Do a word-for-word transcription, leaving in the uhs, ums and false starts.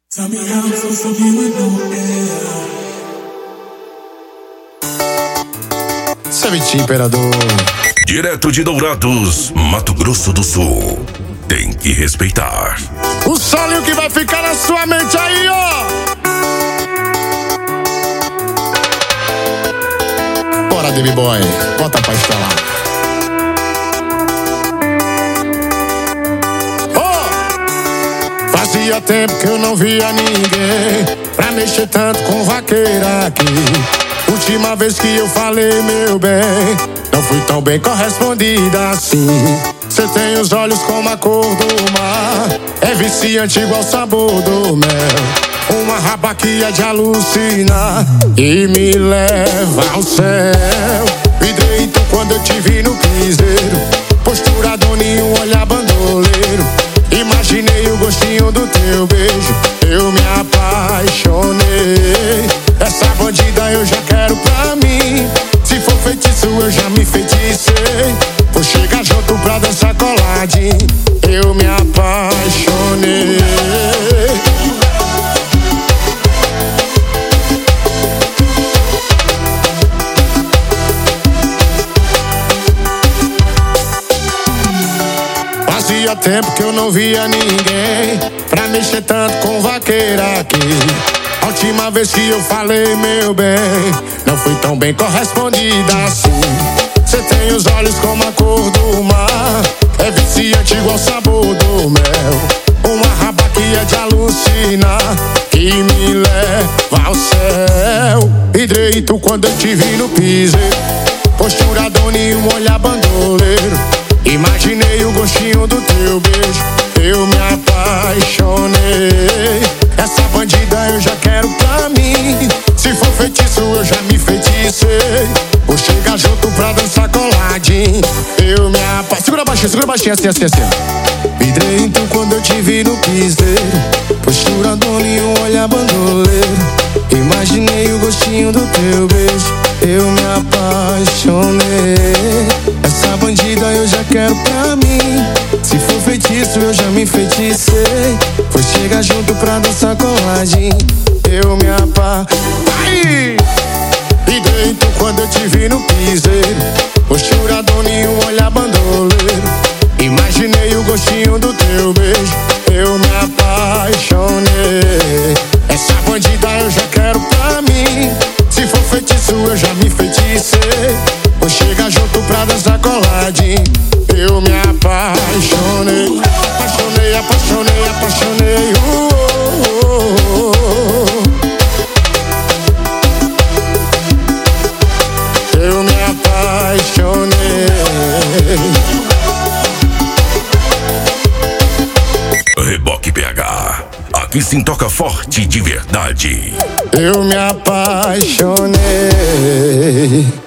Tell me how it feels to be with no air. Sabe, imperador. Direto de Dourados, Mato Grosso do Sul. Tem que respeitar. O solinho que vai ficar na sua mente aí, ó. Bora, Baby Boy, bota pra estralar. Oh! Fazia tempo que eu não via ninguém pra mexer tanto com vaqueira aqui. Última vez que eu falei, meu bem, não fui tão bem correspondida assim. Cê tem os olhos como a cor do mar, é viciante igual o sabor do mel. Uma raba que é de alucinar e me leva ao céu. Vidreito quando eu te vi no piseiro, postura doninho, olhar bandoleiro. Imaginei o gostinho do teu beijo, eu me apaixonei. Essa bandida eu já quero pra mim, se for feitiço eu já me feticei. Vou chegar junto pra dançar coladinho, eu me apaixonei. Fazia tempo que eu não via ninguém pra mexer tanto com vaqueira aqui. A última vez que eu falei, meu bem, não fui tão bem correspondida assim. Cê tem os olhos como a cor do mar, é viciante igual o sabor do mel. Uma raba que é de alucinar, que me leva ao céu. Vidreito quando eu te vi no piseiro, postura doninho, olhar bandoleiro. Imaginei o gostinho do teu beijo, eu me apaixonei. Essa bandida eu já quero pra mim, se for feitiço eu já me feticei. Vou chegar junto pra dançar coladinho, eu me apaixonei. Segura baixinho, segura baixinho, assim, assim, assim. Vidreito quando eu te vi no piseiro, postura doninho, olhar bandoleiro. Imaginei o gostinho do teu beijo, eu me apaixonei. Essa bandida eu já quero pra mim, se for feitiço eu já me feticei. Vou chegar junto pra dançar coladinho, eu me apaixonei. Vidreito quando eu te vi no piseiro, postura doninho, olhar bandoleiro. Imaginei o gostinho do teu beijo, eu me apaixonei. Essa bandida eu já quero pra mim, se for feitiço eu já me feticei. Vou chegar junto pra dançar coladinho, eu me apaixonei. Apaixonei, apaixonei, apaixonei. uh, uh, uh, uh. Eu me apaixonei. Reboque P H, aqui sim toca forte de verdade. Eu me apaixonei.